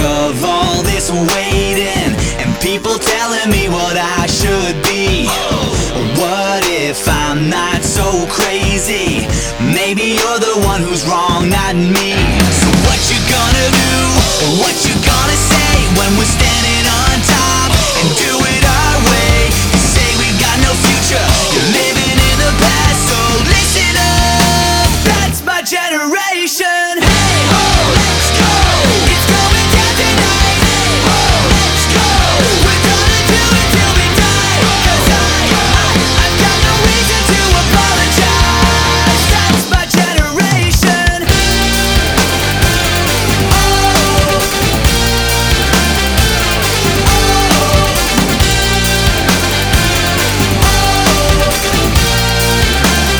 of all this waiting and people telling me what I should be. What if I'm not so crazy? Maybe you're the one who's wrong, not me. So what you gonna do? What you gonna say when we're standing on top and do it our way? You say we got no future, you're living in the past, so listen up, that's my generation. Hey ho, let's go, it's going down tonight. Hey ho, let's go, we're gonna do it till we die. 'Cause I've got no reason to apologize. That's my generation.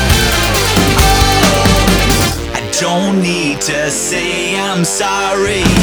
I don't need to say I'm sorry.